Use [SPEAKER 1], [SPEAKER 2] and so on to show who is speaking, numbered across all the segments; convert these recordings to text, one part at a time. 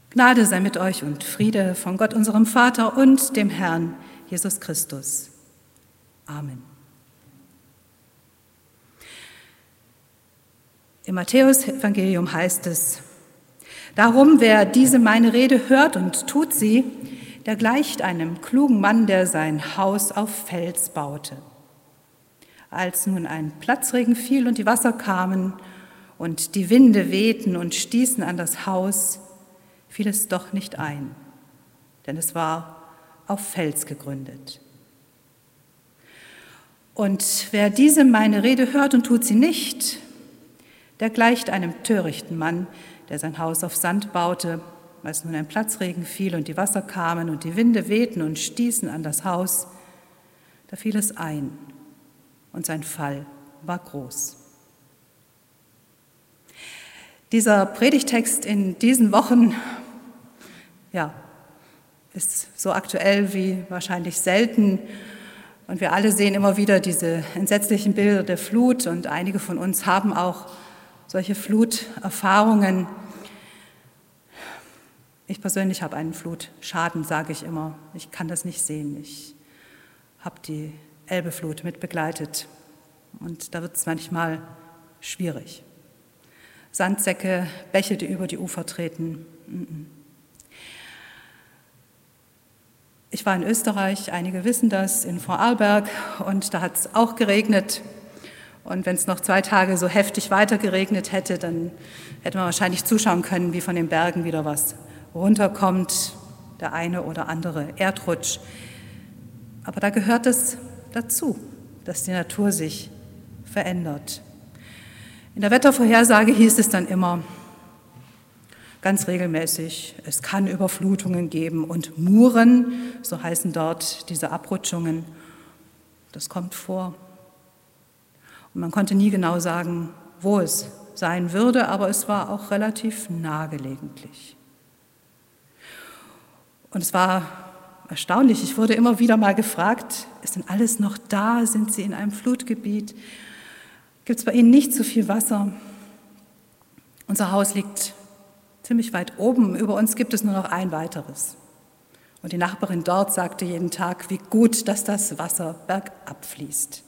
[SPEAKER 1] Gnade sei mit euch und Friede von Gott, unserem Vater und dem Herrn Jesus Christus. Amen. Im Matthäus-Evangelium heißt es: Darum, wer diese meine Rede hört und tut sie, der gleicht einem klugen Mann, der sein Haus auf Fels baute. Als nun ein Platzregen fiel und die Wasser kamen und die Winde wehten und stießen an das Haus, fiel es doch nicht ein, denn es war auf Fels gegründet. Und wer diese meine Rede hört und tut sie nicht, der gleicht einem törichten Mann, der sein Haus auf Sand baute. Als nun ein Platzregen fiel und die Wasser kamen und die Winde wehten und stießen an das Haus, da fiel es ein und sein Fall war groß. Dieser Predigtext in diesen Wochen, ist so aktuell wie wahrscheinlich selten. Und wir alle sehen immer wieder diese entsetzlichen Bilder der Flut und einige von uns haben auch solche Fluterfahrungen. Ich persönlich habe einen Flutschaden, sage ich immer. Ich kann das nicht sehen. Ich habe die Elbeflut mit begleitet und da wird es manchmal schwierig. Sandsäcke, Bäche, die über die Ufer treten. Ich war in Österreich, einige wissen das, in Vorarlberg und da hat es auch geregnet. Und wenn es noch 2 Tage so heftig weiter geregnet hätte, dann hätte man wahrscheinlich zuschauen können, wie von den Bergen wieder was runterkommt, der eine oder andere Erdrutsch. Aber da gehört es dazu, dass die Natur sich verändert. In der Wettervorhersage hieß es dann immer ganz regelmäßig, es kann Überflutungen geben und Muren, so heißen dort diese Abrutschungen, das kommt vor. Und man konnte nie genau sagen, wo es sein würde, aber es war auch relativ nah gelegentlich. Und es war erstaunlich, ich wurde immer wieder mal gefragt, ist denn alles noch da? Sind Sie in einem Flutgebiet? Gibt es bei Ihnen nicht so viel Wasser? Unser Haus liegt ziemlich weit oben, über uns gibt es nur noch ein weiteres. Und die Nachbarin dort sagte jeden Tag, wie gut, dass das Wasser bergab fließt.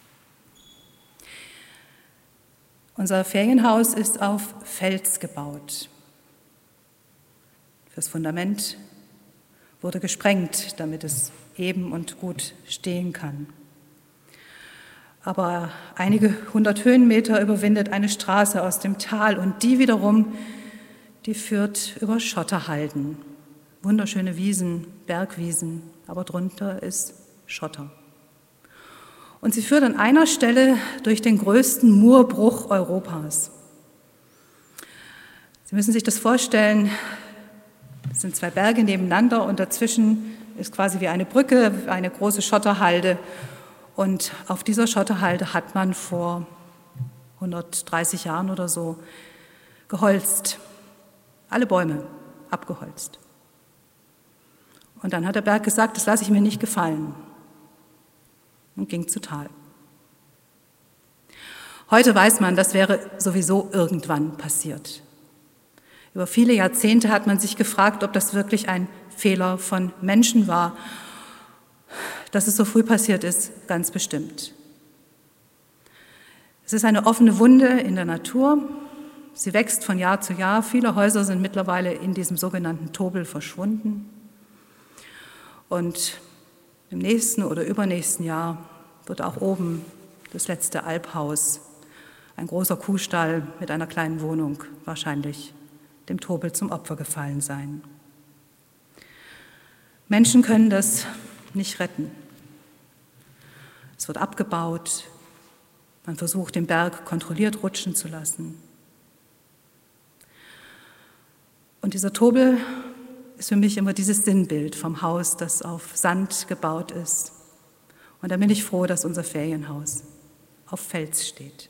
[SPEAKER 1] Unser Ferienhaus ist auf Fels gebaut. Das Fundament wurde gesprengt, damit es eben und gut stehen kann. Aber einige 100 Höhenmeter überwindet eine Straße aus dem Tal und die wiederum, die führt über Schotterhalden. Wunderschöne Wiesen, Bergwiesen, aber drunter ist Schotter. Und sie führt an einer Stelle durch den größten Muurbruch Europas. Sie müssen sich das vorstellen, es sind 2 Berge nebeneinander und dazwischen ist quasi wie eine Brücke, eine große Schotterhalde. Und auf dieser Schotterhalde hat man vor 130 Jahren oder so geholzt, alle Bäume abgeholzt. Und dann hat der Berg gesagt, das lasse ich mir nicht gefallen und ging zu Tal. Heute weiß man, das wäre sowieso irgendwann passiert. Über viele Jahrzehnte hat man sich gefragt, ob das wirklich ein Fehler von Menschen war. Dass es so früh passiert ist, ganz bestimmt. Es ist eine offene Wunde in der Natur. Sie wächst von Jahr zu Jahr. Viele Häuser sind mittlerweile in diesem sogenannten Tobel verschwunden. Und im nächsten oder übernächsten Jahr wird auch oben das letzte Albhaus, ein großer Kuhstall mit einer kleinen Wohnung, wahrscheinlich dem Tobel zum Opfer gefallen sein. Menschen können das nicht retten. Es wird abgebaut, man versucht, den Berg kontrolliert rutschen zu lassen. Und dieser Tobel ist für mich immer dieses Sinnbild vom Haus, das auf Sand gebaut ist. Und da bin ich froh, dass unser Ferienhaus auf Fels steht.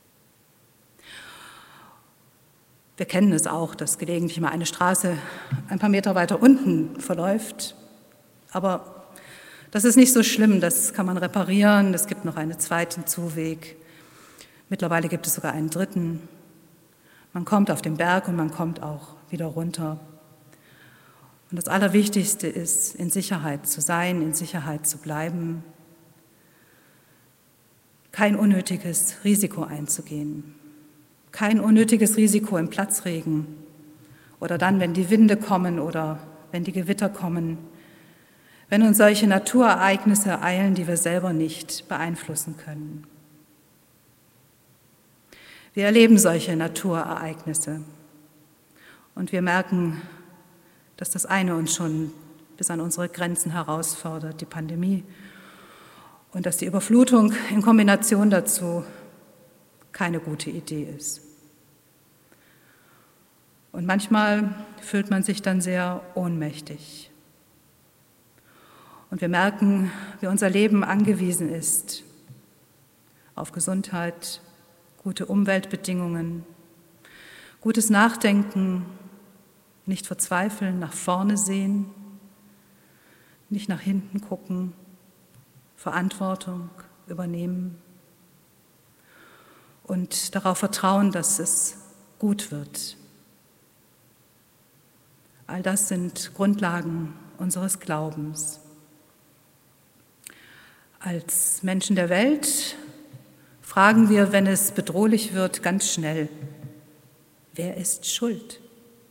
[SPEAKER 1] Wir kennen es auch, dass gelegentlich mal eine Straße ein paar Meter weiter unten verläuft. Aber das ist nicht so schlimm, das kann man reparieren. Es gibt noch einen zweiten Zuweg. Mittlerweile gibt es sogar einen dritten. Man kommt auf den Berg und man kommt auch wieder runter. Und das Allerwichtigste ist, in Sicherheit zu sein, in Sicherheit zu bleiben, kein unnötiges Risiko einzugehen, kein unnötiges Risiko im Platzregen oder dann, wenn die Winde kommen oder wenn die Gewitter kommen, wenn uns solche Naturereignisse ereilen, die wir selber nicht beeinflussen können. Wir erleben solche Naturereignisse und wir merken, dass das eine uns schon bis an unsere Grenzen herausfordert, die Pandemie, und dass die Überflutung in Kombination dazu keine gute Idee ist. Und manchmal fühlt man sich dann sehr ohnmächtig. Und wir merken, wie unser Leben angewiesen ist auf Gesundheit, gute Umweltbedingungen, gutes Nachdenken, nicht verzweifeln, nach vorne sehen, nicht nach hinten gucken, Verantwortung übernehmen und darauf vertrauen, dass es gut wird. All das sind Grundlagen unseres Glaubens. Als Menschen der Welt fragen wir, wenn es bedrohlich wird, ganz schnell: Wer ist schuld?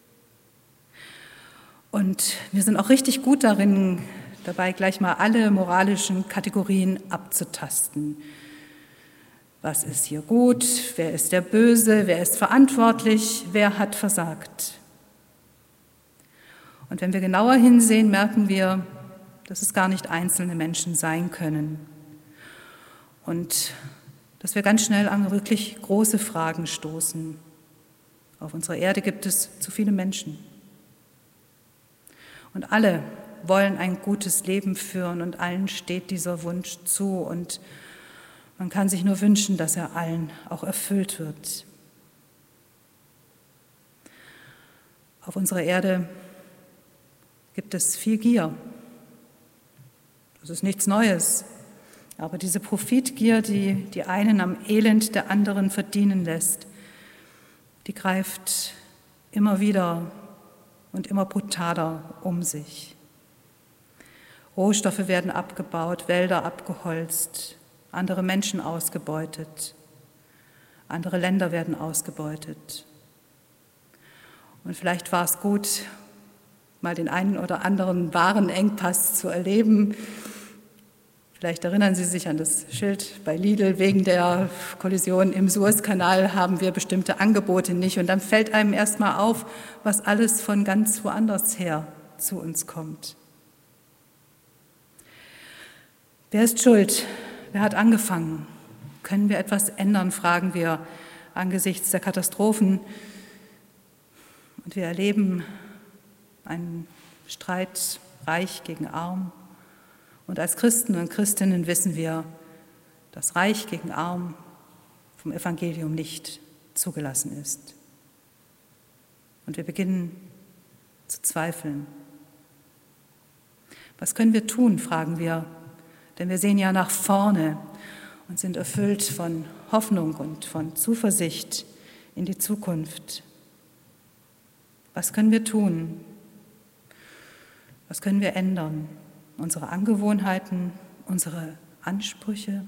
[SPEAKER 1] Und wir sind auch richtig gut darin, dabei gleich mal alle moralischen Kategorien abzutasten. Was ist hier gut? Wer ist der Böse? Wer ist verantwortlich? Wer hat versagt? Und wenn wir genauer hinsehen, merken wir, dass es gar nicht einzelne Menschen sein können. Und dass wir ganz schnell an wirklich große Fragen stoßen. Auf unserer Erde gibt es zu viele Menschen. Und alle wollen ein gutes Leben führen und allen steht dieser Wunsch zu. Und man kann sich nur wünschen, dass er allen auch erfüllt wird. Auf unserer Erde gibt es viel Gier. Das ist nichts Neues. Aber diese Profitgier, die die einen am Elend der anderen verdienen lässt, die greift immer wieder und immer brutaler um sich. Rohstoffe werden abgebaut, Wälder abgeholzt, andere Menschen ausgebeutet, andere Länder werden ausgebeutet. Und vielleicht war es gut, mal den einen oder anderen Warenengpass zu erleben. Vielleicht erinnern Sie sich an das Schild bei Lidl: Wegen der Kollision im Suezkanal haben wir bestimmte Angebote nicht. Und dann fällt einem erst mal auf, was alles von ganz woanders her zu uns kommt. Wer ist schuld? Wer hat angefangen? Können wir etwas ändern, fragen wir angesichts der Katastrophen. Und wir erleben einen Streit, reich gegen arm. Und als Christen und Christinnen wissen wir, dass reich gegen arm vom Evangelium nicht zugelassen ist. Und wir beginnen zu zweifeln. Was können wir tun, fragen wir, denn wir sehen ja nach vorne und sind erfüllt von Hoffnung und von Zuversicht in die Zukunft. Was können wir tun? Was können wir ändern? Unsere Angewohnheiten, unsere Ansprüche?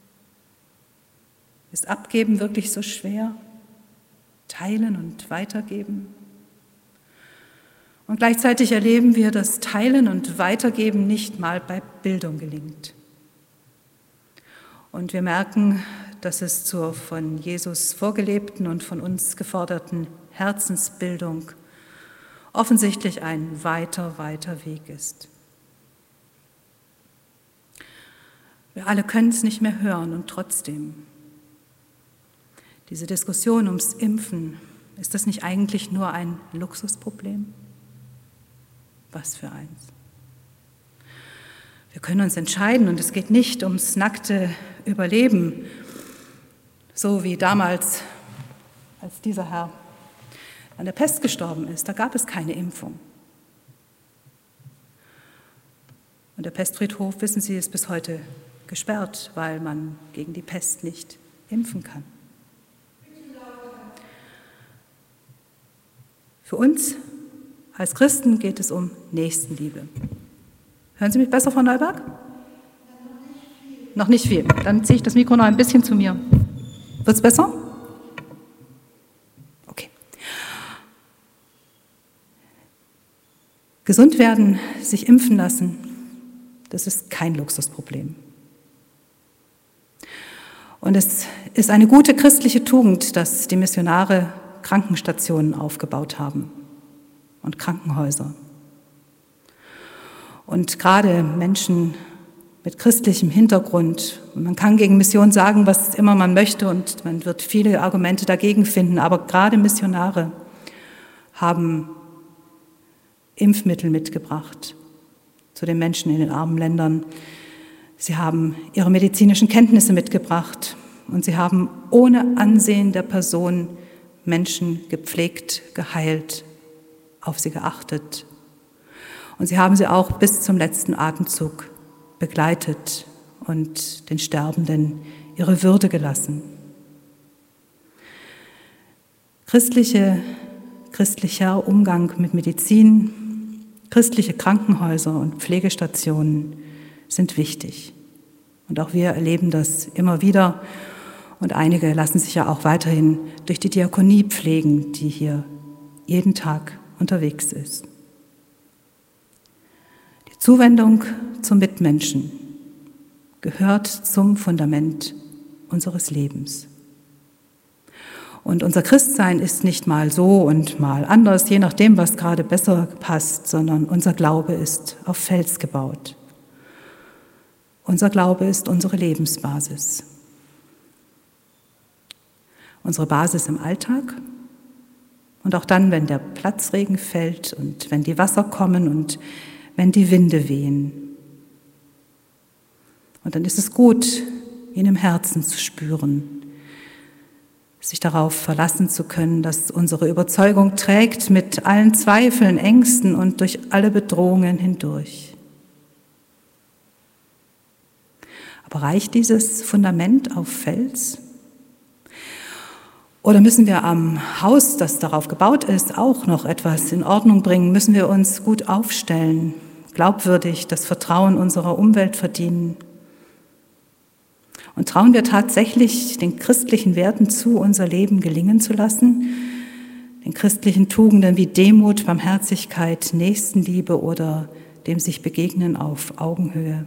[SPEAKER 1] Ist Abgeben wirklich so schwer? Teilen und Weitergeben? Und gleichzeitig erleben wir, dass Teilen und Weitergeben nicht mal bei Bildung gelingt. Und wir merken, dass es zur von Jesus vorgelebten und von uns geforderten Herzensbildung offensichtlich ein weiter Weg ist. Wir alle können es nicht mehr hören und trotzdem. Diese Diskussion ums Impfen, ist das nicht eigentlich nur ein Luxusproblem? Was für eins. Wir können uns entscheiden und es geht nicht ums nackte Überleben, so wie damals, als dieser Herr an der Pest gestorben ist. Da gab es keine Impfung. Und der Pestfriedhof, wissen Sie, ist bis heute gesperrt, weil man gegen die Pest nicht impfen kann. Für uns Als Christen geht es um Nächstenliebe. Hören Sie mich besser, Frau Neuberg? Noch nicht viel. Dann ziehe ich das Mikro noch ein bisschen zu mir. Wird es besser? Okay. Gesund werden, sich impfen lassen, das ist kein Luxusproblem. Und es ist eine gute christliche Tugend, dass die Missionare Krankenstationen aufgebaut haben und Krankenhäuser. Und gerade Menschen mit christlichem Hintergrund, man kann gegen Mission sagen, was immer man möchte und man wird viele Argumente dagegen finden, aber gerade Missionare haben Impfmittel mitgebracht zu den Menschen in den armen Ländern. Sie haben ihre medizinischen Kenntnisse mitgebracht und sie haben ohne Ansehen der Person Menschen gepflegt, geheilt, auf sie geachtet. Und sie haben sie auch bis zum letzten Atemzug begleitet und den Sterbenden ihre Würde gelassen. Christlicher Umgang mit Medizin, christliche Krankenhäuser und Pflegestationen sind wichtig. Und auch wir erleben das immer wieder. Und einige lassen sich ja auch weiterhin durch die Diakonie pflegen, die hier jeden Tag unterwegs ist. Die Zuwendung zum Mitmenschen gehört zum Fundament unseres Lebens. Und unser Christsein ist nicht mal so und mal anders, je nachdem, was gerade besser passt, sondern unser Glaube ist auf Fels gebaut. Unser Glaube ist unsere Lebensbasis. Unsere Basis im Alltag und auch dann, wenn der Platzregen fällt und wenn die Wasser kommen und wenn die Winde wehen. Und dann ist es gut, ihn im Herzen zu spüren, sich darauf verlassen zu können, dass unsere Überzeugung trägt mit allen Zweifeln, Ängsten und durch alle Bedrohungen hindurch. Aber reicht dieses Fundament auf Fels? Oder müssen wir am Haus, das darauf gebaut ist, auch noch etwas in Ordnung bringen? Müssen wir uns gut aufstellen, glaubwürdig das Vertrauen unserer Umwelt verdienen? Und trauen wir tatsächlich den christlichen Werten zu, unser Leben gelingen zu lassen? Den christlichen Tugenden wie Demut, Barmherzigkeit, Nächstenliebe oder dem sich begegnen auf Augenhöhe?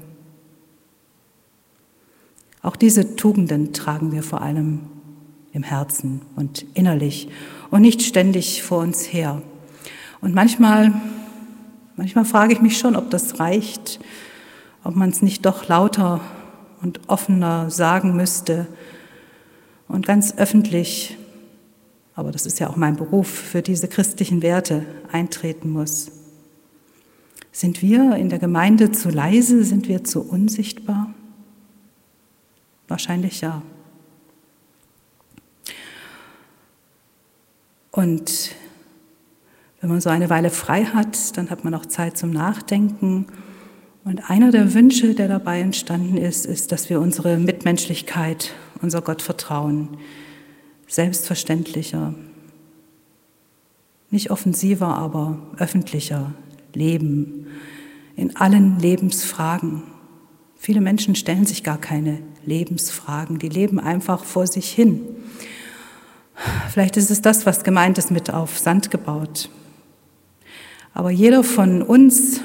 [SPEAKER 1] Auch diese Tugenden tragen wir vor allem im Herzen und innerlich und nicht ständig vor uns her. Und manchmal frage ich mich schon, ob das reicht, ob man es nicht doch lauter und offener sagen müsste und ganz öffentlich, aber das ist ja auch mein Beruf, für diese christlichen Werte eintreten muss. Sind wir in der Gemeinde zu leise? Sind wir zu unsichtbar? Wahrscheinlich ja. Und wenn man so eine Weile frei hat, dann hat man auch Zeit zum Nachdenken. Und einer der Wünsche, der dabei entstanden ist, dass wir unsere Mitmenschlichkeit, unser Gottvertrauen selbstverständlicher, nicht offensiver, aber öffentlicher leben, in allen Lebensfragen. Viele Menschen stellen sich gar keine Lebensfragen, die leben einfach vor sich hin. Vielleicht ist es das, was gemeint ist mit auf Sand gebaut. Aber jeder von uns,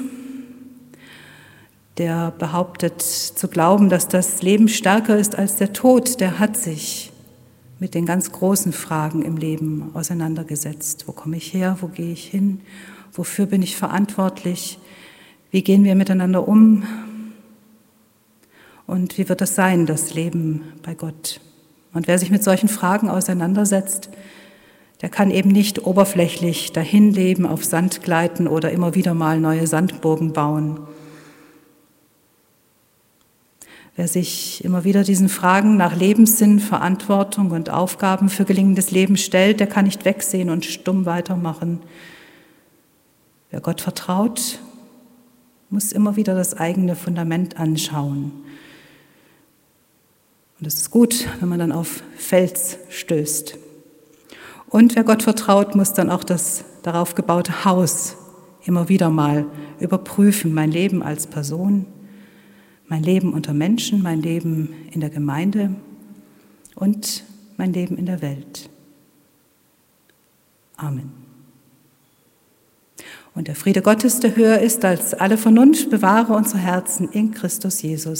[SPEAKER 1] der behauptet zu glauben, dass das Leben stärker ist als der Tod, der hat sich mit den ganz großen Fragen im Leben auseinandergesetzt. Wo komme ich her? Wo gehe ich hin? Wofür bin ich verantwortlich? Wie gehen wir miteinander um? Und wie wird das sein, das Leben bei Gott? Und wer sich mit solchen Fragen auseinandersetzt, der kann eben nicht oberflächlich dahin leben, auf Sand gleiten oder immer wieder mal neue Sandburgen bauen. Wer sich immer wieder diesen Fragen nach Lebenssinn, Verantwortung und Aufgaben für gelingendes Leben stellt, der kann nicht wegsehen und stumm weitermachen. Wer Gott vertraut, muss immer wieder das eigene Fundament anschauen. Und es ist gut, wenn man dann auf Fels stößt. Und wer Gott vertraut, muss dann auch das darauf gebaute Haus immer wieder mal überprüfen, mein Leben als Person, mein Leben unter Menschen, mein Leben in der Gemeinde und mein Leben in der Welt. Amen. Und der Friede Gottes, der höher ist als alle Vernunft, bewahre unsere Herzen in Christus Jesus.